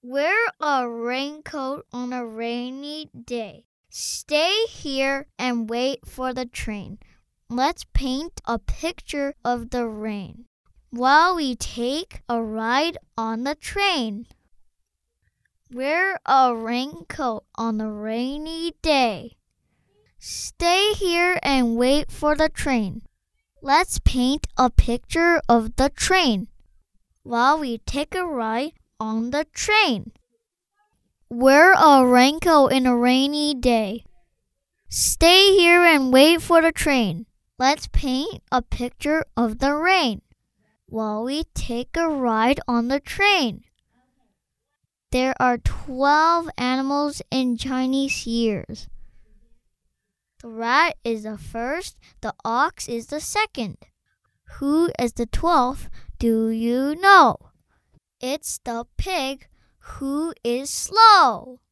Wear a raincoat on a rainy day. Stay here and wait for the train. Let's paint a picture of the rain while we take a ride on the train. Wear a raincoat on a rainy day. Stay here and wait for the train. Let's paint a picture of the train while we take a ride on the train. Wear a raincoat in a rainy day. Stay here and wait for the train. Let's paint a picture of the rain while we take a ride on the train. There are 12 animals in Chinese years. The rat is the first, the ox is the second. Who is the 12th? Do you know? It's the pig who is slow.